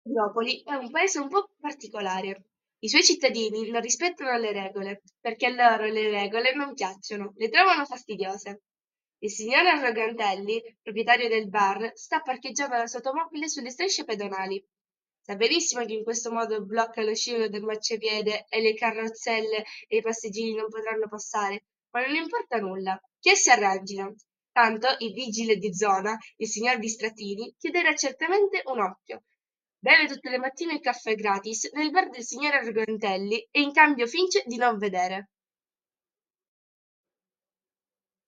Napoli è un paese un po' particolare. I suoi cittadini non rispettano le regole, perché a loro le regole non piacciono, le trovano fastidiose. Il signor Arrogantelli, proprietario del bar, sta parcheggiando la sua automobile sulle strisce pedonali. Sa benissimo che in questo modo blocca lo scivolo del marciapiede e le carrozzelle e i passeggini non potranno passare, ma non importa nulla, che si arrangino. Tanto il vigile di zona, il signor Distrattini, chiederà certamente un occhio. Beve tutte le mattine il caffè gratis nel bar del signor Argantelli e in cambio finge di non vedere.